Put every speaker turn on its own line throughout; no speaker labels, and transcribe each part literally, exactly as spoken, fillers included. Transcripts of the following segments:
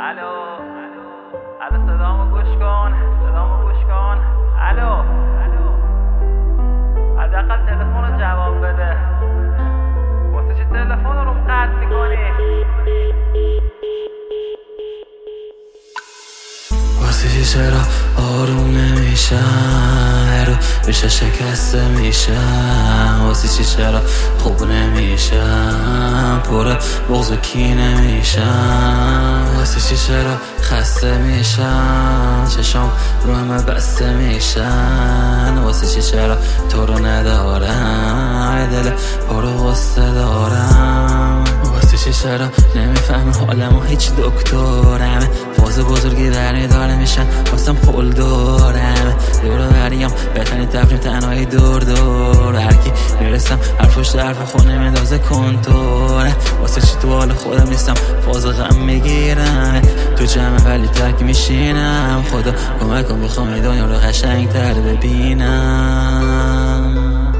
الو الو صدامو گوش کن صدامو گوش کن الو حداقل تلفن رو جواب بده. واسه چی تلفن رو قطع میکنی؟
واسه چی چرا آروم نمیشم؟ رو بیشه شکسته میشم. واسه چی چرا خوب نمیشم؟ پر بغض و کینه میشم. واسه چی چرا خسته میشم؟ چشام رو همه بسته میشن. واسه چی چرا تو رو ندارم؟ دل پر غصه دارم. واسه چی چرا نمیفهم حالم و هیچ دکترم؟ فاز بزرگی برمی داره میشن واسم پول دارم. دور بریم بتنی تفریم تنهایی دور دور هرکی میرسم حرف پشت حرف خونه میندازه کنتوره. واسه چی تو حال خودم نیستم فاز غم میگیرم تو جمع ولی ترک میشینم. خدا کمک کن میخوام این دنیا رو قشنگ تر ببینم.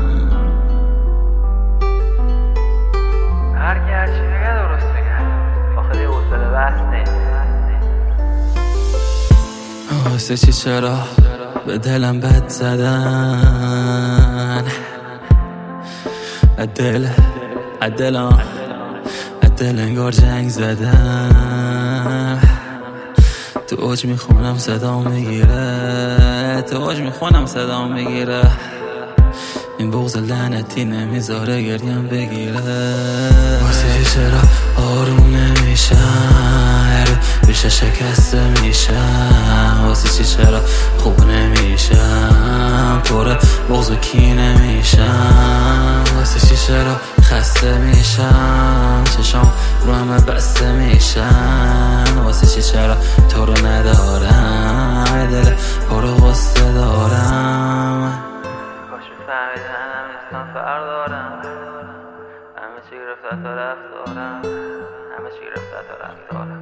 هرکی هرچی میگه درست میگه. آخه دیگه حوصله بحث نیست.
واسه چی چرا به دلم بد زدن؟ دل دلم دل انگار جنگ زدن. تو اوج میخونم صدام میگیره تو اوج میخونم صدام میگیره. این بغض لعنتی نمیذاره گریم بگیره. واسه چی چرا آروم نمیشم؟ بیشه شکسته میشم. واسه چی چرا خوب نمیشم؟ پر بغض و کینه میشم. واسه چی چرا خسته میشم؟ چشام رو همه بسته میشن. واسه چی چرا تو رو ندارم؟ دل پر غصه دارم.
کاش میفهمیدی منم نیستم فرق دارم. همه چی گرفته تا رفتارم. همه چی گرفته تا رفتارم.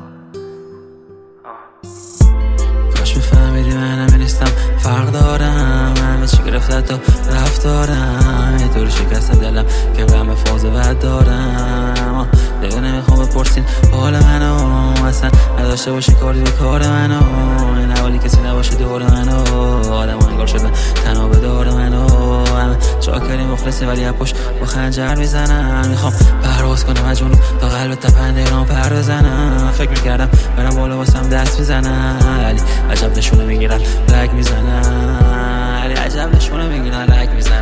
کاش میفهمیدی منم نیستم فرق دارم. همه چی گرفته تا رفتارم. یه طوری شکسته دلم که غم فاز بد دارم. دیگه نمیخوام بپرسین حال منو اصلا نداشته باشین کاری به کار منو. این حوالی کسی نباشه دور منو. آدم انگار شدن تنها به دار منو. همه چاکری مخلصی ولی پشت با خنجر میزنم. میخوام پرواز کنم از جنوب تا قلب تپنده ایران پر بزنم. فکر میکردم برم بالا واسم دست میزنم ولی عجب نشونه میگیرن لگ میزنم. ولی عجب نشونه میگیرن لگ میزنن.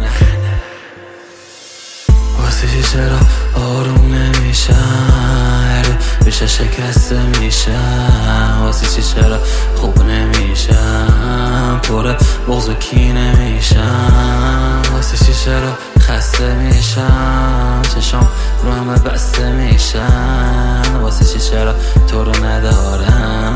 واسه چی چرا آروم نمیشم؟ بیشه شکسته میشم. واسه چی چرا خوب نمیشم؟ پر بغض و کینه میشم. واسه چی چرا خسته میشم؟ چشام رو همه بسته میشن. واسه چی چرا تو رو ندارم؟